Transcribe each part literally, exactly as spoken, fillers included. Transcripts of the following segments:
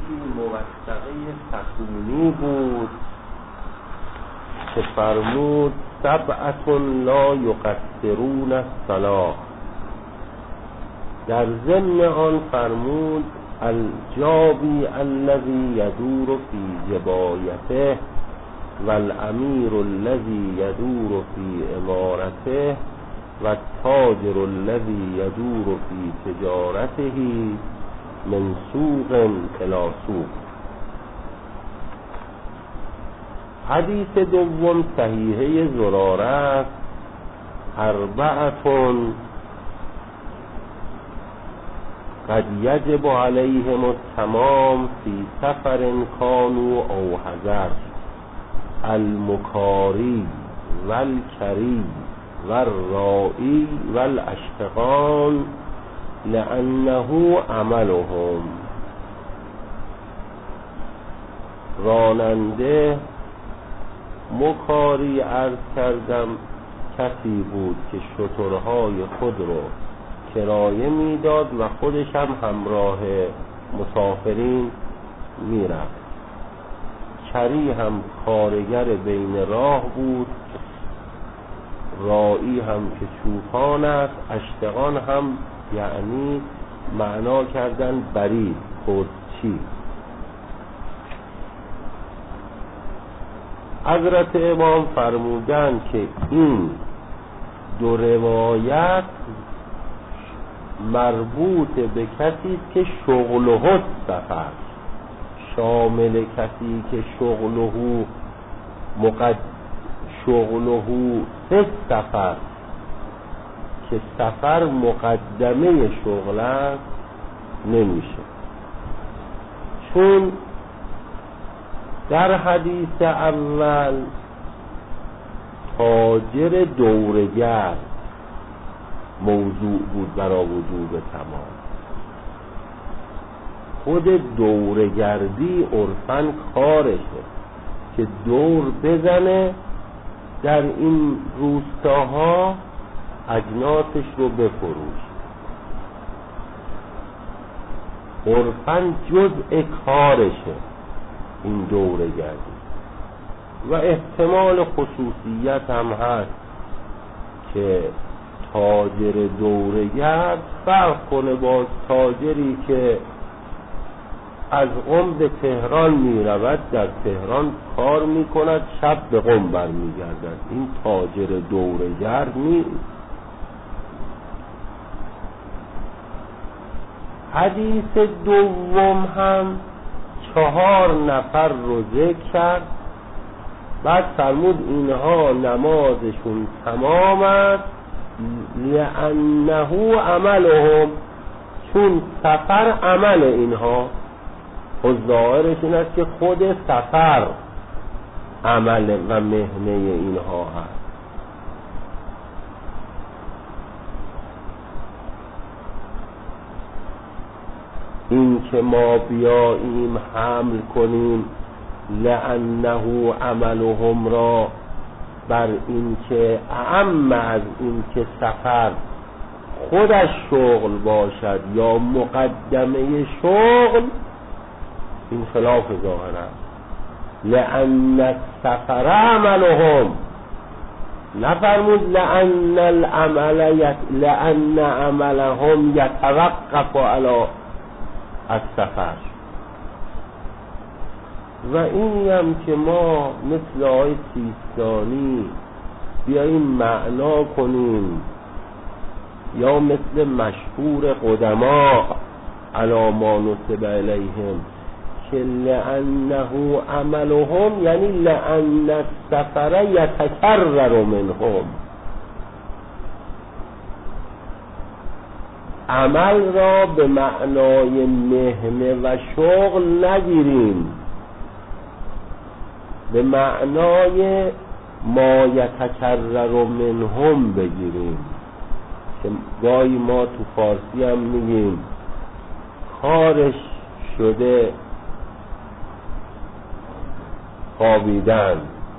حدیثی موثقه سکونی بود که فرمود سبعة لا یقصرون الصلاة. در ضمن آن فرمود الجابی الذی یدور فی جبایته والامیر الذی یدور فی امارته والتاجر الذی یدور فی تجارته من سوق الی سوق. حدیث دوم صحیحه زراره است. اربعتون قد یجب علیهم التمام فی سفر کانوا او حضر: المکاری والکری والرائی والاشتغال لانه عملهم. راننده مکاری عرض کردم کسی بود که شترهای خود رو کرایه میداد و خودش هم همراه مسافرین میرفت. کری هم کارگر بین راه بود. رائی هم که چوپان است. اشتغال هم یعنی معنا کردن برید، پرچی. حضرت امام فرمودند که این دو روایت مربوط به کسی که شغله سفر، شامل کسی که شغله مقد شغله سه سفر که سفر مقدمه شغل است نمیشه. چون در حدیث اول تاجر دورگر موضوع بود برای وجوب تمام. خود دورگردی عرفاً کارشه که دور بزنه در این روستاها اجناسش رو بفروشه. عرفاً جزء کارشه این دورگردی و احتمال خصوصیت هم هست که تاجر دورگرد فرق کنه با تاجری که از قم به تهران می رود، در تهران کار می کند، شب به قم بر می گردد. این تاجر دورگرد نیست. حدیث دوم هم چهار نفر رو ذکر کرد. بعد فرمود اینها نمازشون تمام است لانه عملهم، چون سفر عمل اینها. و ظاهرش این است که خود سفر عمل و مهنه اینها هست. این که ما بیاییم حمل کنیم لانه عملهم را بر این که اعم از این که سفر خودش شغل باشد یا مقدمه شغل، این خلاف ظاهر است. لأن السفر عملهم، نفرمود لأن العمل یت... لأن عملهم یتوقف علی السفر. و این هم که ما مثل آقای سیستانی بیاییم معنا کنیم یا مثل مشهور قدما علی ما نسب الیهم که لأنه عملهم یعنی لأن السفر یتکرر منهم. عمل را به معنای مهنه و شغل نگیریم، به معنای ما یتکرر منهم بگیریم که گاهی ما تو فارسی هم میگیم کارش شده خوابیدن،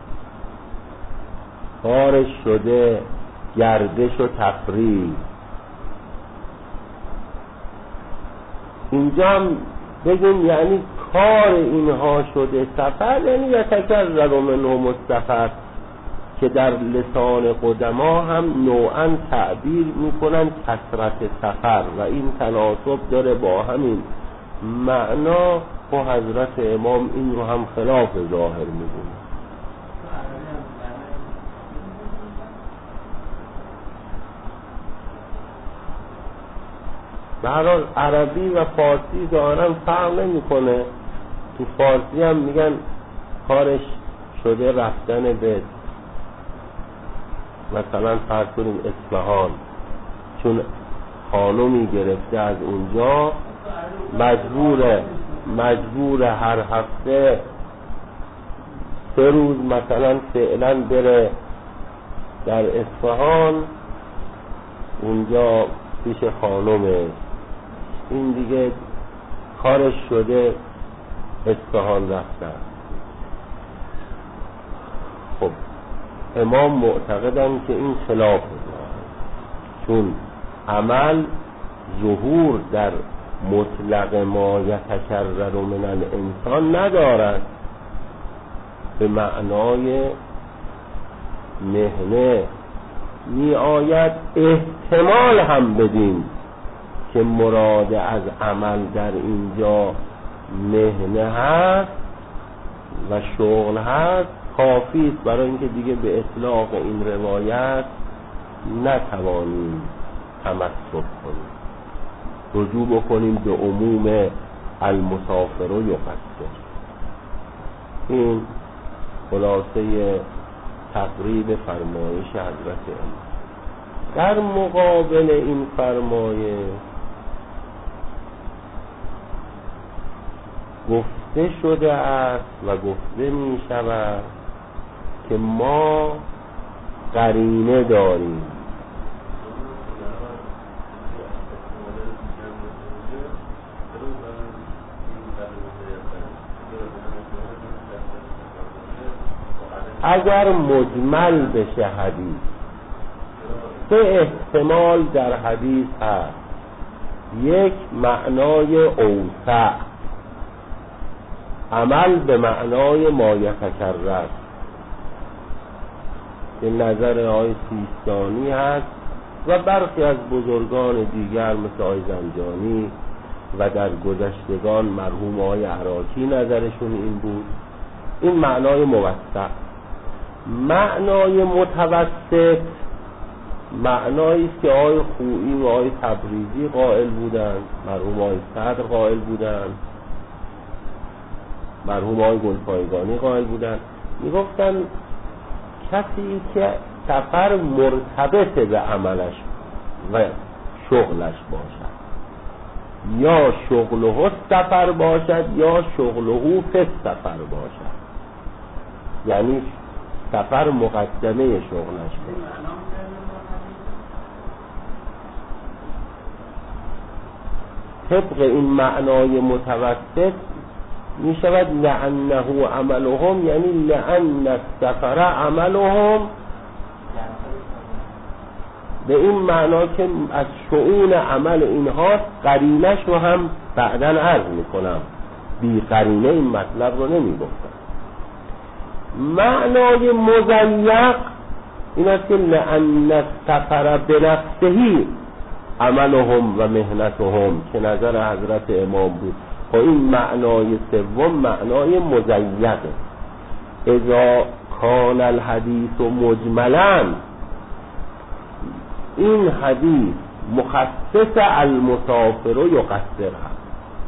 کارش شده گردش و تفریح. اینجا هم بگیم یعنی کار اینها شده سفر، یعنی یتکرر منهم السفر، که در لسان قدما هم نوعا تعبیر میکنن کثرت سفر و این تناسب داره با همین معنا. و حضرت امام این رو هم خلاف ظاهر میدونه. به هر حال عربی و فارسی ظاهرا فرق نمیکنه. تو فارسی هم میگن کارش شده رفتن به مثلا فرض کنیم اصفهان، چون خانومی گرفته از اونجا، مجبوره مجبور هر هفته سه روز مثلا فعلا بره در اصفهان، اونجا پیش خانومه، این دیگه کارش شده اصفهان رفتن. خب امام معتقدن که این خلاف ظاهر، چون عمل ظهور در مطلق ما یتکرر من الانسان ندارد، به معنای مهنه می آید احتمال هم بدیم که مراد از عمل در اینجا مهنه هست و شغل هست، کافی است برای اینکه دیگه به اطلاق این روایت نتوانیم تمسک کنیم، رجوع بکنیم به عموم المسافر و یقصر. این خلاصه تقریب فرمایش حضرت امام. در مقابل این فرمایش گفته شده است و گفته می شود که ما قرینه داریم. اگر مجمل بشه حدیث، سه احتمال در حدیث هست. یک، معنای اوسع، عمل به معنای ما یتکرر، که نظر آقای سیستانی هست و برخی از بزرگان دیگر مثل آقای زنجانی و در گذشتگان مرحوم آقای عراقی نظرشون این بود. این معنای موسع. معنای متوسط معنایی است که آقای خویی و آقای تبریزی قائل بودند، مرحوم آقای صدر قائل بودند، مرحوم آقای گلپایگانی قائل بودند. میگفتن کسی که سفر مرتبط به عملش و شغلش باشد، یا شغله سفر باشد یا شغله فی سفر باشد، یعنی سفر مقدمه شغلش باشد. طبق این معنای متوسط می شود لعنه عملهم، یعنی لعن السفر عملهم، به این معنا که از شؤون عمل اینها. قرینش رو هم بعداً عرض می کنم، بی قرینه این مطلب رو نمی گفتم. معنای مضیق این است که لأن السفر بنفسه عملهم و مهنتهم، که نظر حضرت امام بود. و این معنای سوم معنای مضیقه. اذا کان الحدیث مجملا، این حدیث مخصص المسافر و یقصر هست،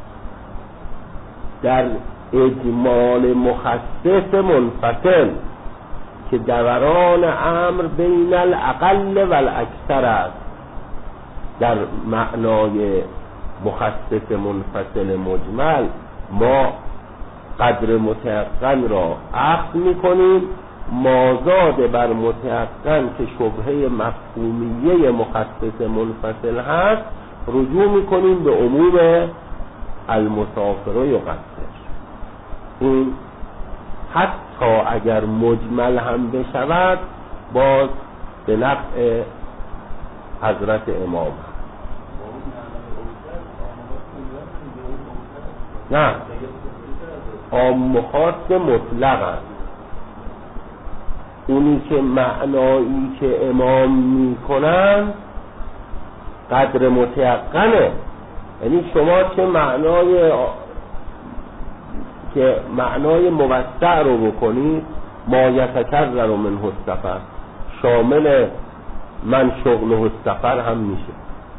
در اجمال مخصص منفصل که دوران امر بین الاقل و الاکثر است. در معنای مخصص منفصل مجمل ما قدر متیقن را اخذ میکنیم، مازاد بر متیقن که شبهه مفهومیه مخصص منفصل هست رجوع میکنیم به عموم المسافر و یقصر. این حتی اگر مجمل هم بشود باز به نفع حضرت امام. نه عام و خاص مطلق است. اونی که معنایی که امام میکنن قدر متیقنه، یعنی شما چه معنای که معنای موسع رو بکنید، ما یتکرر منه السفر، شامل من شغله السفر هم میشه.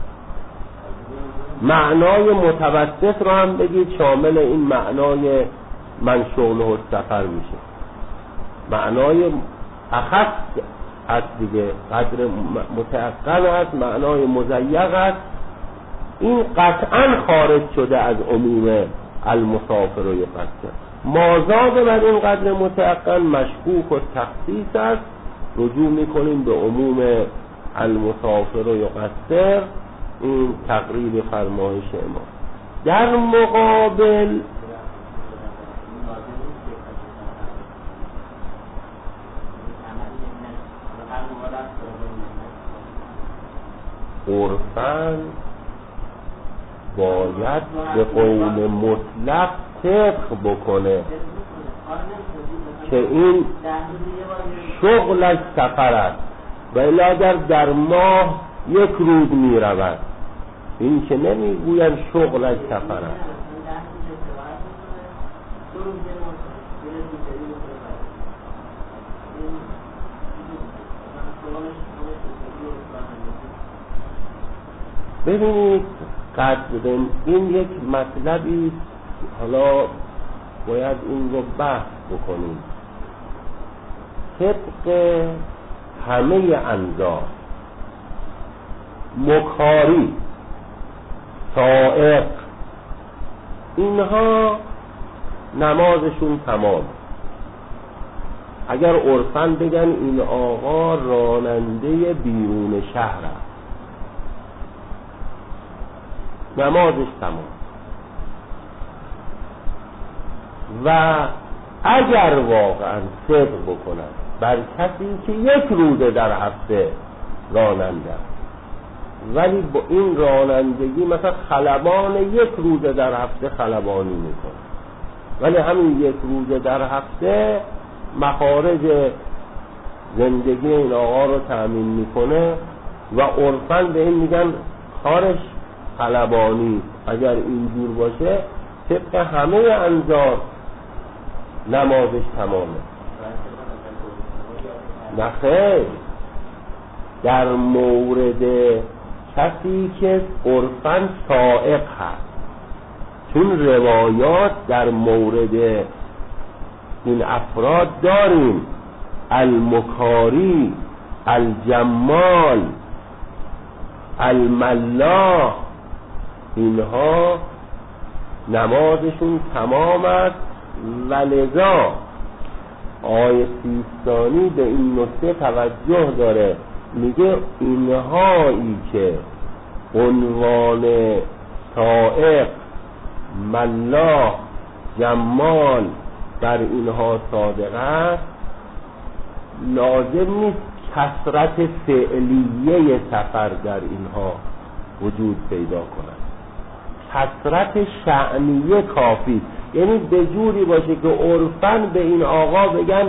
معنای متوسط رو هم بگید شامل این معنای من شغله السفر میشه. معنای اخص هست دیگه، قدر متعقل هست، معنای مضیق هست. این قطعا خارج شده از عموم المسافر و یقصر. مازاد بر این قدر متعقل مشکوک و تخصیص است، رجوع میکنیم به عموم المسافر و یقصر. این تقریب فرمایش امام. در مقابل عرفاً باید به قول مطلق طبق بکنه که این شغلش سفر است، ولی اگر در ماه یک روز می رود، این که نمی گوین شغلش سفر است. ببینید قدر این یک مطلبی، حالا باید این رو بحث بکنیم. طبق همه انظار مکاری، سائق، اینها نمازشون تمام. اگر عرفاً بگن این آقا راننده بیرون شهر است، نمازش تمام. و اگر واقعا صدق بکنن بر کسی که یک روزه در هفته راننده است، ولی با این رانندگی مثلا خلبان یک روزه در هفته خلبانی میکنه، ولی همین یک روزه در هفته مخارج زندگی این آقا رو تأمین میکنه و عرفاً به این میگن کارش خلبانی. اگر اینجور باشه طبق همه انظار نمازش تمامه. نخیر، در مورد کسی که عرفاً سائق هست، چون روایات در مورد این افراد داریم، المکاری، الجمال، الملاح، اینها نمازشون تمام است. ولذا آیه سیستانی به این نکته توجه داره، میگه اینهایی که عنوان سائق، ملاح، جمال بر اینها صادق است، لازم نیست کثرت فعلیه سفر در اینها وجود پیدا کند، کثرت شأنیه کافی. یعنی به جوری باشه که عرفاً به این آقا بگن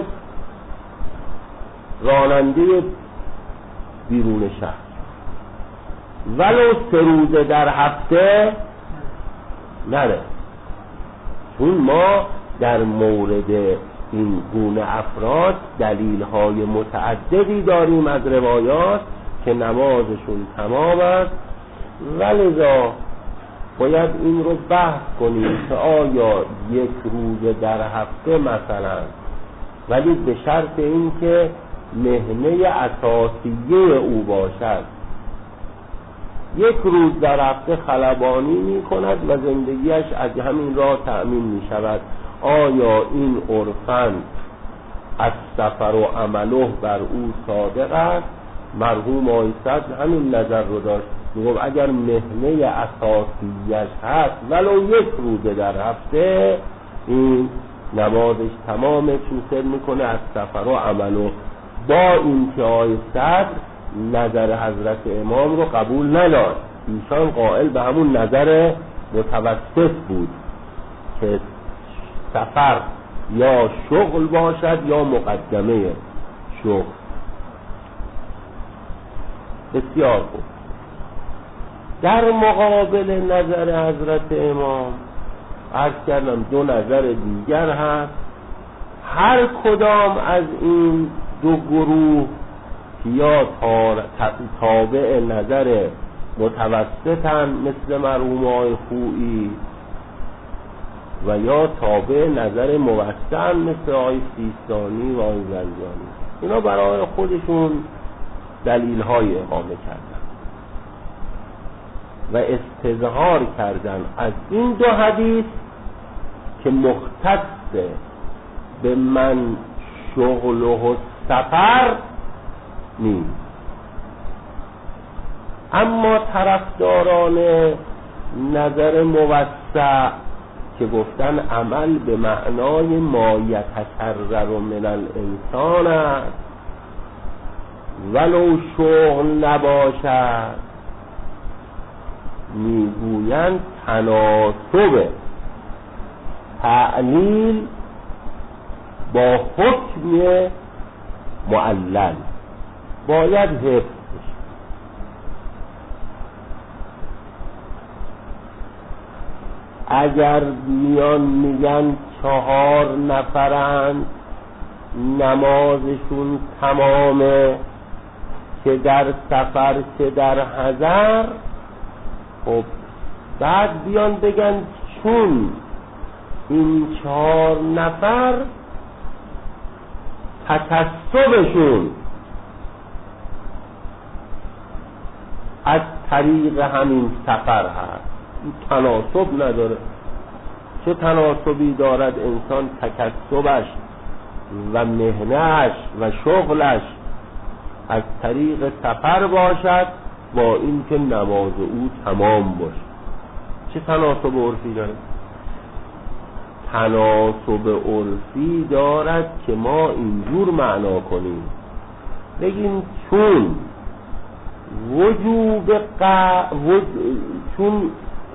راننده بیرون شهر، ولو سه روزه در هفته نره. چون ما در مورد این گونه افراد دلیل‌های متعددی داریم از روایات که نمازشون تمام است. ولذا باید این رو بحث کنیم که آیا یک روز در هفته مثلا، ولی به شرط این که مهنه اساسیه او باشد، یک روز در هفته خلبانی می کند و زندگیش از همین راه تأمین می شود، آیا این عرفاً از سفر و عمله بر او صادق است؟ مرحوم آقای صدر همین نظر رو داشت، میگم اگر مهنه اساسیش هست ولو یک روز در هفته، این نمازش تمامه، چون سر میکنه از سفر و عمله. با این که آقای صدر نظر حضرت امام رو قبول نداشت، ایشان قائل به همون نظر متوسط بود که سفر یا شغل باشد یا مقدمه شغل. بسیار خوب. در مقابل نظر حضرت امام عرض کردم دو نظر دیگر هست. هر کدام از این دو گروه یا تابع نظر متوسطن مثل مرحوم آقای خویی و یا تابع نظر موسطن مثل آقای سیستانی و آقای زنجانی. اینا برای خودشون دلیل های اقامه کردن و استظهار کردن از این دو حدیث که مختص به من شغل و سفر نیست. اما طرفداران نظر موسع که گفتن عمل به معنای ما یتکرر من الانسان است ولو شغل نباشد، میگویند تناسب تعلیل با حکم معلل باید حفظ بشه. اگر میان میگن چهار نفرند نمازشون تمامه که در سفر که در حضر، خب بعد بیان بگن چون این چهار نفر تکسبشون از طریق همین سفر هست، تناسب نداره. چه تناسبی دارد انسان تکسبش و مهنه‌اش و شغلش از طریق سفر باشد با اینکه نماز او تمام باشه؟ چه تناسب عرفی داره؟ تناسب عرفی دارد که ما اینجور معنا کنیم، بگیم چون وجوب ق... وج... چون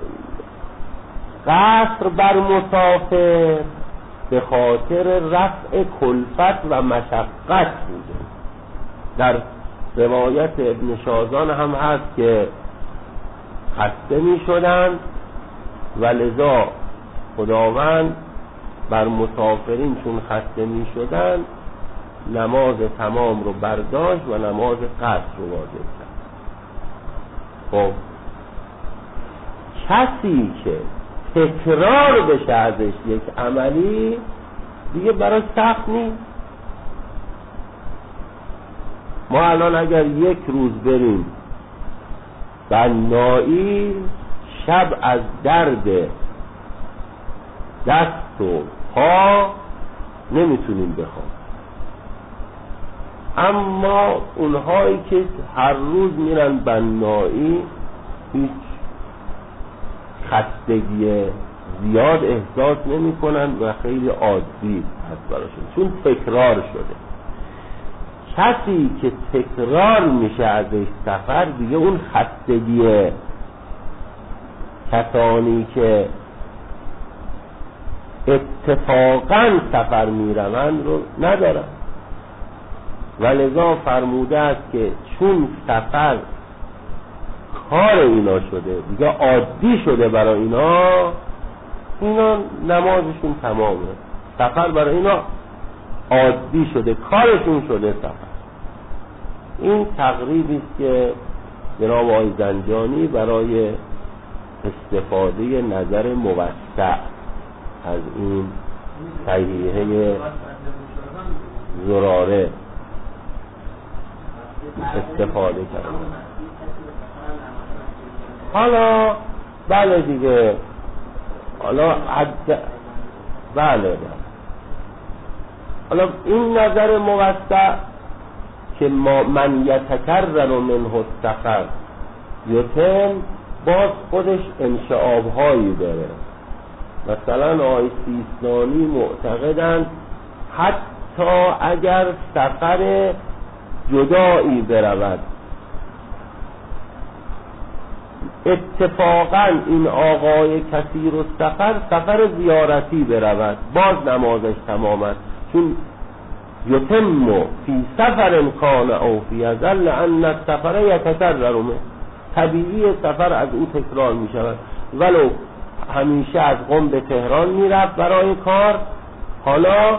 قصر بر مسافر به خاطر رفع کلفت و مشقت بوده. در روایت ابن شازان هم هست که خسته می شدن و لذا خداوند بر مسافرین چون خسته می شدن نماز تمام رو برداشت و نماز قصر رو واجب کرد. خب کسی که تکرار بشه ازش یک عملی دیگه برای سخت نیست. ما الان اگر یک روز بریم بنایی، شب از درد دست و پا نمیتونیم بخوام، اما اونهایی که هر روز میرن بنایی هیچ خستگی زیاد احساس نمی کنن و خیلی عادی هست براشون چون تکرار شده. کسی که تکرار میشه ازش سفر دیگه اون خستگیه. کسانی که اتفاقا سفر میروند رو ندارن و لذا فرموده است که چون سفر کار اینا شده دیگه عادی شده برای اینا، اینا نمازشون تمامه. سفر برای اینا عادی شده، کارشون شده سفر. این تقریبی است که جناب آقای زنجانی برای استفاده نظر موسع از این صحیحه زراره استفاده کرد. حالا بله دیگه، حالا عد... بله بله حالا این نظر موسع که ما من یتکرر منه السفر یتم باز خودش انشعاب هایی داره. مثلا آقای سیستانی معتقدند حتی اگر سفر جدایی برود اتفاقا این آقای کثیر السفر سفر زیارتی برود، باز نمازش تمام است، چون یتم فی سفر کان او فی ازل لان السفر یتکرر منه، طبیعی سفر از او تکرار می شود. ولو همیشه از قم به تهران می رفت برای کار، حالا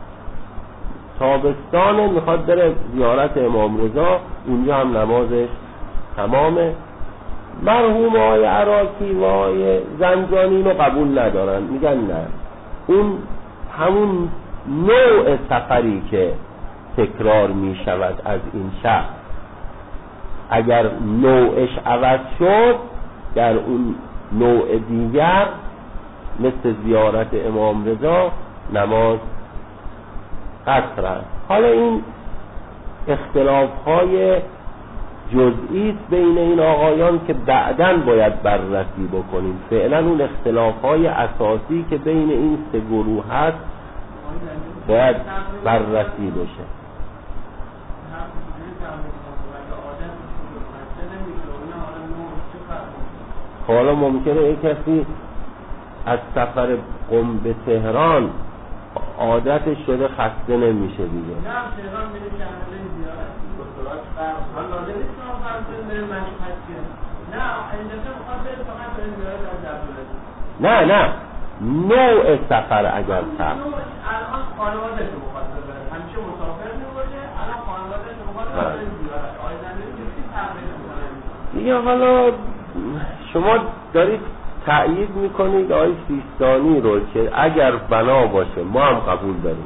تابستان میخواد بره زیارت امام رضا، اونجا هم نمازش تمامه. مرحوم آقای عراقی و آقای زنجانی اینو قبول ندارن، میگن نه، اون همون نوع سفری که تکرار می شود از این شخص، اگر نوعش عوض شد در اون نوع دیگر مثل زیارت امام رضا نماز قصر است. حالا این اختلاف های جزئی است بین این آقایان که بعداً باید بررسی بکنیم. فعلا اون اختلاف های اساسی که بین این سه گروه هست باید بررسی بشه. حالا ممکنه یک کسی از سفر قم به تهران عادتش شده خسته نمیشه دیگه. نه تهران میره که عمله زیارت دکتراش فرض حالا لازم نیست شما فرض کنید مشهد کنید. نه اینجا میخواد بره فقط به زیارت از عبدالعزیز. نه نه نوع سفر اگر سفر الان خانواده رو میخواد بره، همیشه مسافر میبره، الان خانواده رو میخواد بره زیارت. آیدن چیزی تغییر میکنه دیگه. حالا شما دارید تأیید میکنید آیه سیستانی رو که اگر بنا باشه ما هم قبول داریم.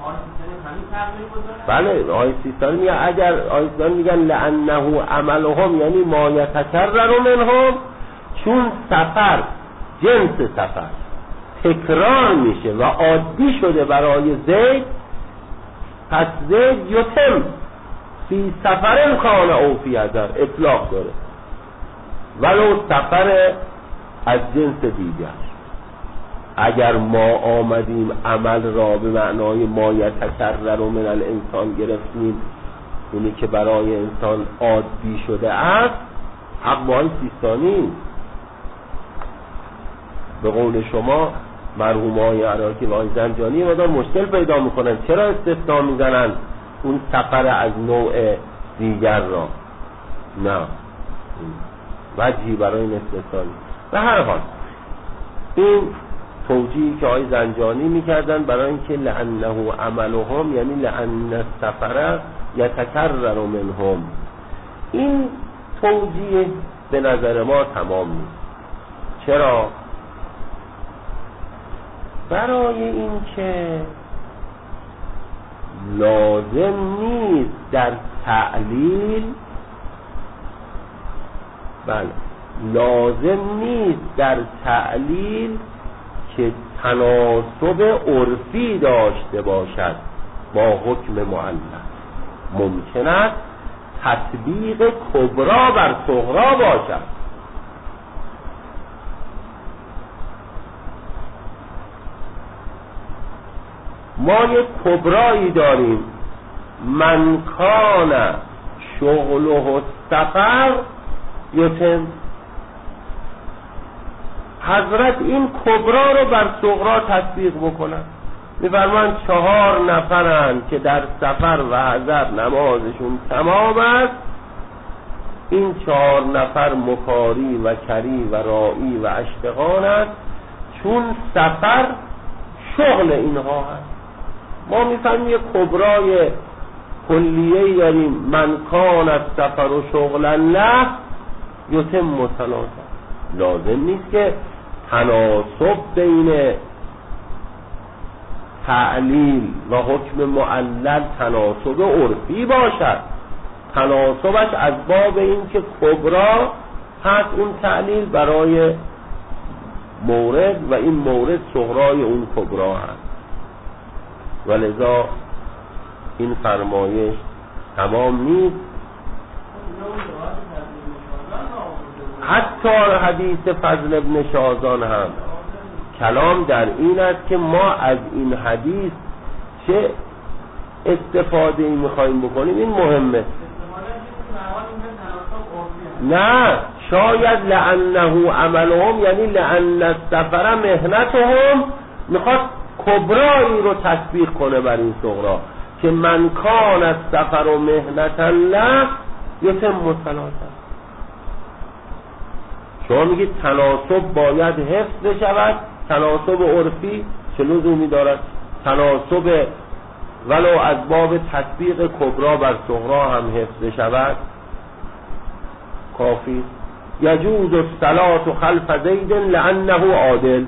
بله آیه سیستانی میگه اگر آیه سیستانی میگن لانه عملهم یعنی ما یتکرر منهم، چون سفر جنس سفر تکرار میشه و عادی شده برای زید، پس زید یتم فی سفر کان او فی اثر اطلاق داره ولو سفر از جنس دیگر. اگر ما آمدیم عمل را به معنای ما یتکرر من الانسان گرفتیم، اینی که برای انسان عادی شده است، حق با سیستانی به قول شما مرحوم های عراقی و آقای زنجانی مدار مشکل پیدا میکنن. چرا استثناء میزنن اون سفر از نوع دیگر را؟ نه وجهی برای این استثناء. به هر حال این توجیهی که آقای زنجانی میکردن برای اینکه لانه عملهم یعنی لان السفر یتکرر منهم، این توجیه به نظر ما تمام نیست. چرا؟ برای اینکه لازم نیست در تعلیل، بله لازم نیست در تعلیل که تناسب عرفی داشته باشد با حکم معلق. ممکن است تطبیق کبرا بر صغرا باشد. ما یک کبرایی داریم، من کان شغله السفر یتم. حضرت این کبرا رو بر صغرا تطبیق بکنن، می‌فرمایند چهار نفرن که در سفر و حضر نمازشون تمام است، این چهار نفر مکاری و کری و رائی و اشتغال است، چون سفر شغل اینها هست. ما می‌فهمیم یک کبرای کلیه‌ای داریم، من کان السفر و شغلا له یتم متناسب. لازم نیست که تناسب بین تعلیل و حکم معلل تناسب عرفی باشد. تناسبش از باب این که کبرا هست اون تعلیل برای مورد و این مورد صغرای اون کبرا هست، ولذا این فرمایش تمام نیست. حتی حدیث فضل ابن شازان هم کلام در این است که ما از این حدیث چه استفاده ای میخواییم بکنیم. این مهمه. نه شاید لانه عملهم، یعنی لان السفر مهنتهم، میخواد کبرایی رو تطبیق کنه بر این صغرا که من کان السفر و مهنتا له یتم صلاته. شما میگید تناسب باید حفظ بشود، تناسب عرفی چه لزومی دارد؟ تناسب ولو از باب تطبیق کبرا بر صغرا هم حفظ بشود کافی. یجوز الصلاة خلف زید لانه عادل،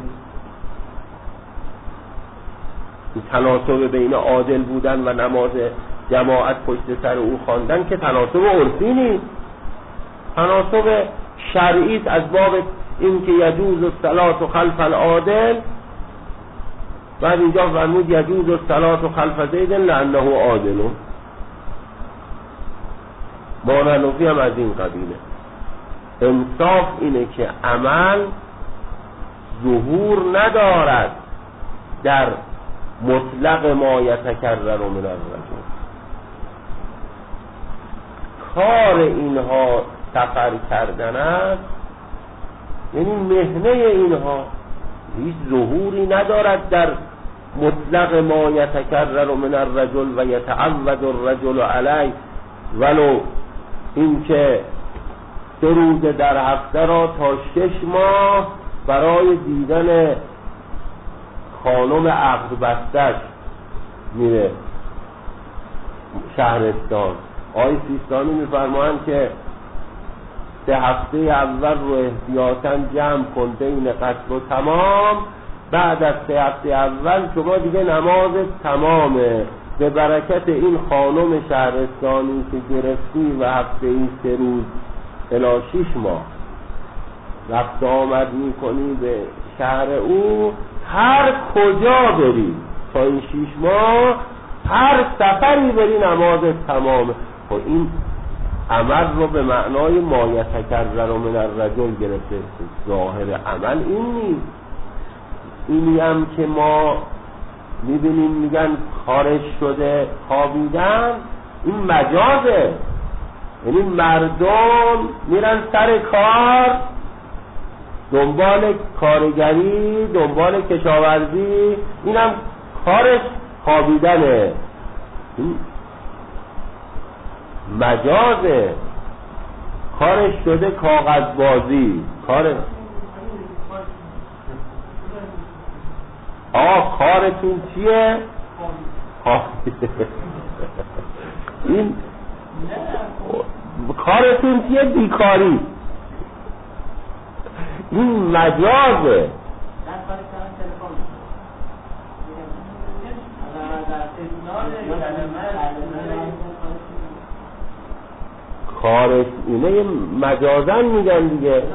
تناسب بین عادل بودن و نماز جماعت پشت سر او خواندن که تناسب عرفی نیست، تناسب شرعی از باب این که یجوز الصلاة خلف العادل. بعد اینجا فرمود یجوز الصلاة خلف زید لانه عادل. ماننوفی هم از این قبیله. انصاف اینه که عمل ظهور ندارد در مطلق ما یتکرر من الرجل. کار اینها سفر کردن است، یعنی مهنه اینها هیچ ظهوری ندارد در مطلق ما یتکرر من الرجل و یتعود الرجل علیه، ولو این که سه روز در هفته را تا شش ماه برای دیدن خانم عقد بستش میره شهرستان. آقای سیستانی میفرمایند که سه هفته اول رو احتیاطاً جمع کن بین قصد و تمام، بعد از سه هفته اول شما دیگه نماز تمامه، به برکت این خانم شهرستانی که گرفتی و هفته این سه روز الی شش ماه رفت آمد میکنی به شهر او، هر کجا بری تا این شش ماه هر سفری بری نماز تمامه. خب این عمل رو به معنای ما یتکرر من الرجل گرفته. ظاهر عمل این نیست. اینی هم که ما میبینیم میگن خارج شده خوابیدن، این مجازه. یعنی مردم میرن سر کار، دنبال کارگری، دنبال کشاورزی، اینم کارش خوابیدنه. این مجازه، کارش شده کاغذبازی. کار آه کارتون چیه؟ این کارتون چیه؟ بیکاری. این مجازه. کارش اینه مجازن میگن دیگه.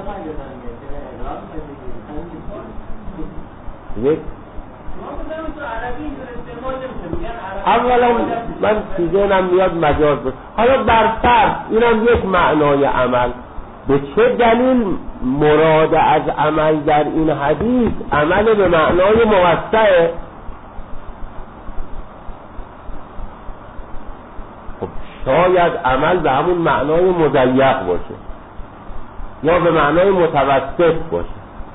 یک اولا من چیزه نم میاد مجاز بود. حالا بر فرض اینم یک معنای عمل. به چه دلیل مراد از عمل در این حدیث عمل به معنای موسعه؟ خب شاید عمل به همون معنای مضیق باشه یا به معنای متوسط باشه.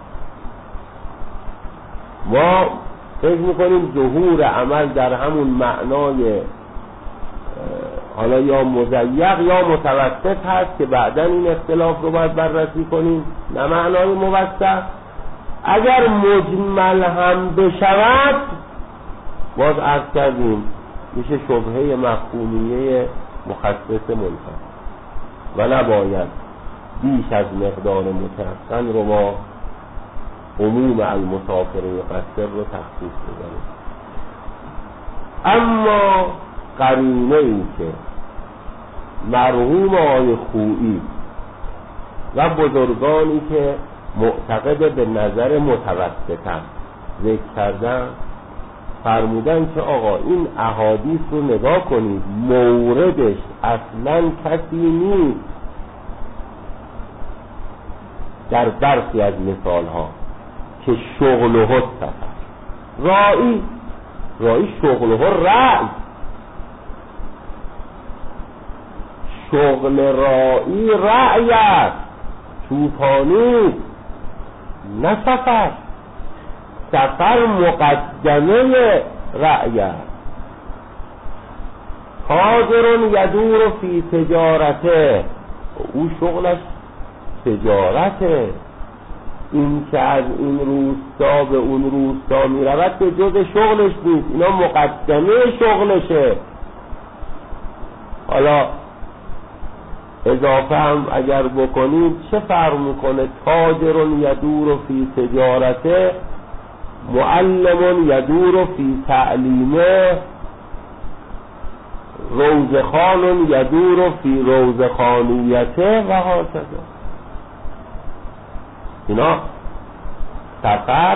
ما فکر میکنیم ظهور عمل در همون معنای حالا یا مضیق یا متوسط هست که بعداً این اختلاف رو باید بررسی کنیم، نه معنای موسع. اگر مجمل هم بشود باز عرض کردیم میشه شبهه مفهومیه مخصص منفصل و نباید بیش از مقدار متحسن رو ما عموم المسافر مقصر رو تخصیص بزنیم. اما قرینه این که مرحوم آقای خویی و بزرگانی که معتقد به نظر متوسطن ذکر کردن، فرمودن که آقا این احادیث رو نگاه کنید، موردش اصلا کسی نیست در برخی از مثال ها که شغله سفر. رائی رائی شغله رأی، شغل رائی رأی است. چوپانی نه سفر. سفر مقدمه رأی است. تاجر یدور فی تجارته، او شغلش تجارته. این که از این روستا به اون روستا می رود که جز شغلش نیست، اینا مقدمه شغلشه. حالا اضافه هم اگر بکنیم چه فرق میکنه؟ تاجر یدور فی تجارته، معلم یدور فی تعلیمه، روزخان یدور فی روزخانیته و هاکذا. اینا سفر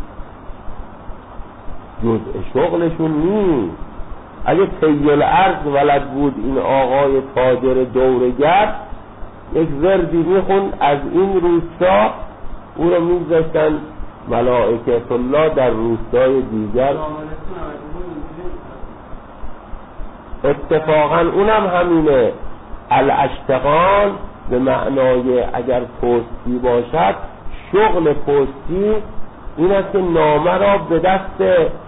جزء شغلشون نیست. اگه طی الارض ولد بود این آقای تاجر دورگر، یک وردی میخون از این روستا، او رو میذاشتن ملائکه الله در روستای دیگر. اتفاقا اونم همینه. الاشتغال به معنای اگر پستی باشد، شغل پستی این است که نامه را به دست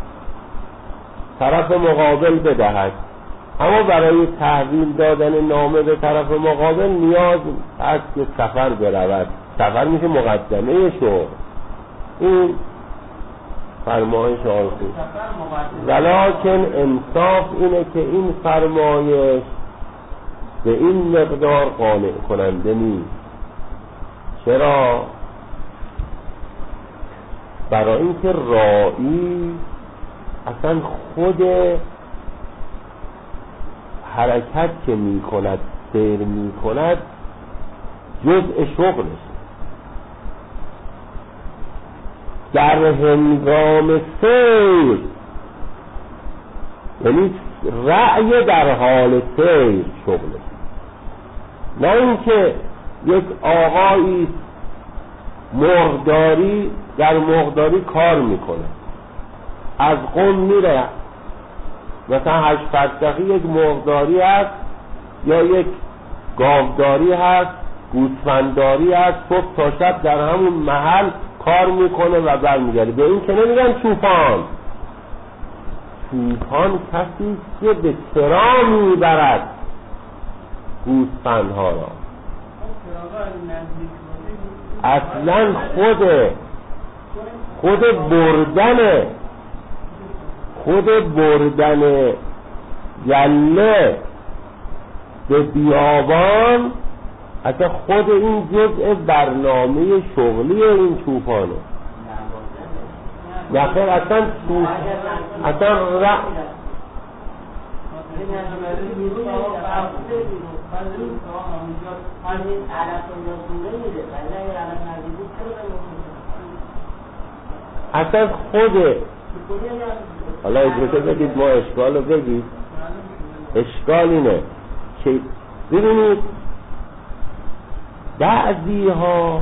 طرف مقابل بدهد. اما برای تحویل دادن نامه به طرف مقابل نیاز است که سفر برود. سفر میشه مقدمه شغل. این فرمایش آخر. ولکن انصاف اینه که این فرمایش به این مقدار قانع کننده نیست. چرا؟ برای اینکه راعی اصلا خود حرکت که می کند، سیر می کند، جزء شغلش. در هنگام سیر، یعنی رأی در حال سیر شغلش، نه اینکه یک آقایی مرغداری در مرغداری کار میکنه، از قم میره، مثلا هشت فرسخی یک مرغداری هست یا یک گاوداری هست، گوسفندداری هست، صبح تا شب در همون محل کار میکنه و برمیگرده. به این که نمیگن چوپان. چوپان کسی که به چرا میبرد گوسفندها را. اصلا خود خود بردن خود بردن گله به بیابان، اصلا خود این جزء برنامه شغلی این چوپانه. نخیر اصلا چوپ اصلا ر... اصلا خود حالا اجازه بدید ما اشکال رو بگید. اشکال اینه که ببینید بعضی ها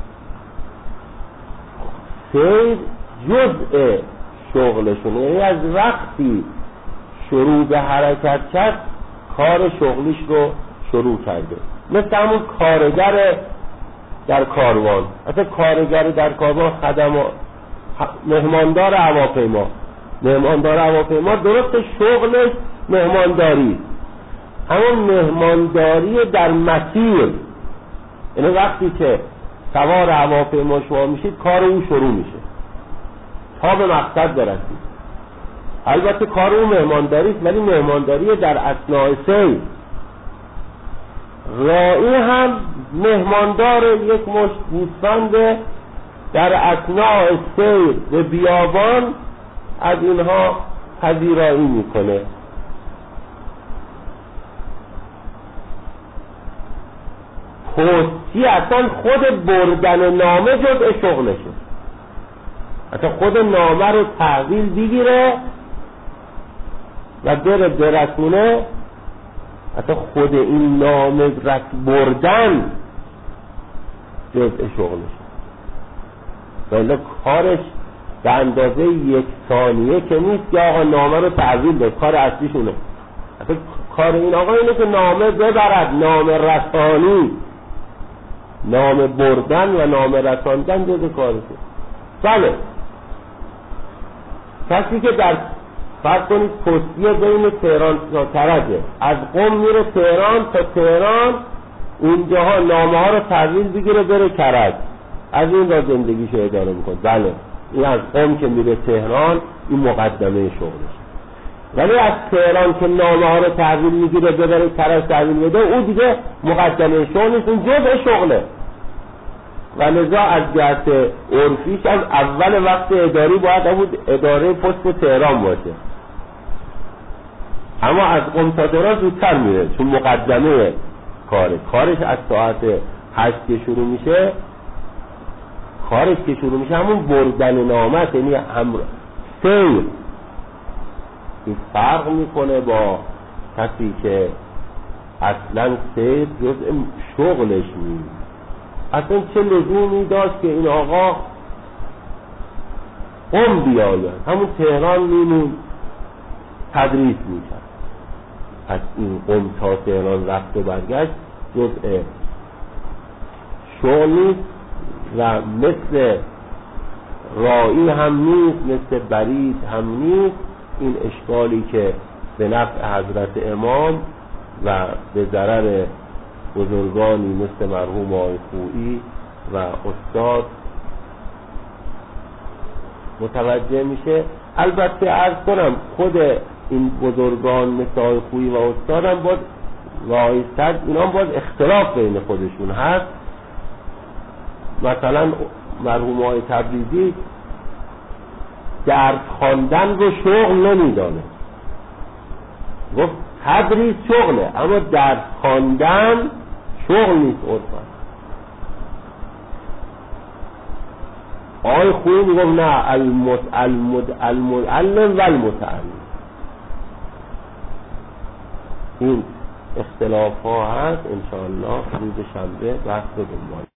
سیر جزء شغلشونه، یعنی از وقتی شروع به حرکت کرد کار شغلیش رو شروع کرده. مثل همون کارگر در کاروان. اصلا کارگر در کاروان خدمات، مهماندار هواپیما مهماندار هواپیما درست شغلش مهمانداری، همون مهمانداری در مسیر، یعنی وقتی که سوار هواپیما شما میشید کار او شروع میشه تا به مقصد برسید. البته کار او مهمانداری است، ولی مهمانداری در اثناء سیر. راعی هم مهماندار یک مشت گوسفند در اثناء سیر به بیابان از اینها پذیرایی میکنه. پستی اصلا خود بردن نامه جزء شغلشه. اصلا خود نامه رو تحویل بگیره و بره برسونه، اصلا خود این نامه رس بردن جزء شغلشه. ولی کارش به اندازه یک ثانیه که نیست که آقا نامه رو تحویل بده. کار اصلیشونه اصلا کار این آقا اینه که نامه ببرد، نامه رسانی. نام بردن و نام رساندن جز کارشه. بله کسی که در فرض کنید پستی بین تهران تا کرجه، از قم میره تهران تا تهران، اونجاها نامه ها رو تحویل بگیره بره کرج، از این را زندگیشو اداره میکنه. بله این از قم که میره تهران این مقدمه شغلش. ولی از تهران که نامه ها رو تحویل میگیره بره کرج تحویل بده، او دیگه مقدمه شغل نیست، اون جزء شغله. و لذا از جهت عرفیش از اول وقت اداری باید همون اداره پست تهران باشه، اما از قم تا تهران زودتر میره چون مقدمه کاره. کارش از ساعت هشت که شروع میشه، کارش که شروع میشه همون بردن نامه، یعنی امر سیر. این فرق میکنه با کسی که اصلا سیر جزء شغلش نیست. اصلا چه لزومی داشت که این آقا قم بیاید، همون تهران میمون تدریس میکرد. از این قم تا تهران رفت و برگشت جزء شغل نیست و مثل رائی هم نیست، مثل برید هم نیست. این اشکالی که به نفع حضرت امام و به ضرر بزرگانی مثل مرحوم آقای خویی و استاد متوجه میشه. البته عرض کنم خود این بزرگان مثل آقای خویی و استاد هم باید و آقای صدر اینا هم باید اختلاف بین خودشون هست. مثلا مرحوم آقای تبریزی درس خواندن رو شغل نمیدانه، گفت تدریس شغله اما درس خواندن شغل نیست. عرفا آقای خویی میگفت نه، المعلم و المتعلم. این اختلاف ها هست. انشاءالله روز شنبه بحث رو دنبال